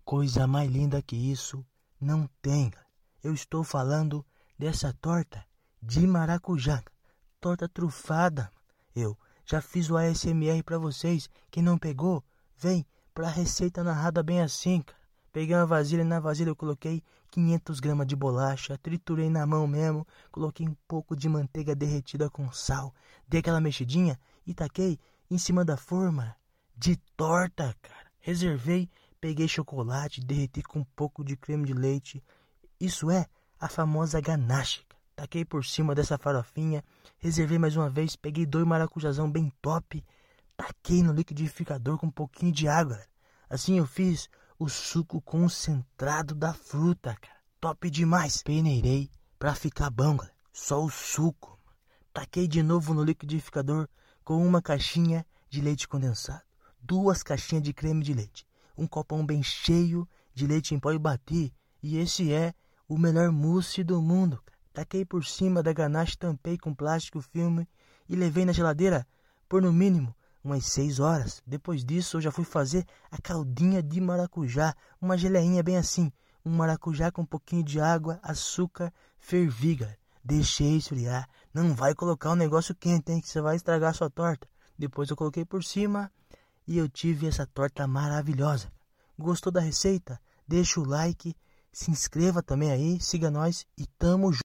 Coisa mais linda que isso não tem, galera. Eu estou falando dessa torta de maracujá, torta trufada. Eu já fiz o ASMR pra vocês. Quem não pegou, vem pra receita narrada bem assim, cara. Peguei uma vasilha e na vasilha eu coloquei 500 gramas de bolacha, triturei na mão mesmo, coloquei um pouco de manteiga derretida com sal, dei aquela mexidinha e taquei em cima da forma de torta, cara. Reservei, peguei chocolate, derreti com um pouco de creme de leite. Isso é a famosa ganache. Taquei por cima dessa farofinha, reservei mais uma vez, peguei 2 maracujazão bem top, taquei no liquidificador com um pouquinho de água. Assim eu fiz o suco concentrado da fruta, cara. Top demais. Peneirei pra ficar bom, galera. Só o suco. Taquei de novo no liquidificador com uma caixinha de leite condensado, 2 caixinhas de creme de leite, um copão bem cheio de leite em pó e bati. E esse é o melhor mousse do mundo, cara. Taquei por cima da ganache, tampei com plástico filme e levei na geladeira por no mínimo umas 6 horas. Depois disso eu já fui fazer a caldinha de maracujá, uma geleinha bem assim, um maracujá com um pouquinho de água, açúcar, fervi, galera. Deixei esfriar. Não vai colocar um negócio quente, hein, que você vai estragar a sua torta. Depois eu coloquei por cima e eu tive essa torta maravilhosa. Gostou da receita? Deixa o like, se inscreva também aí, siga nós e tamo junto.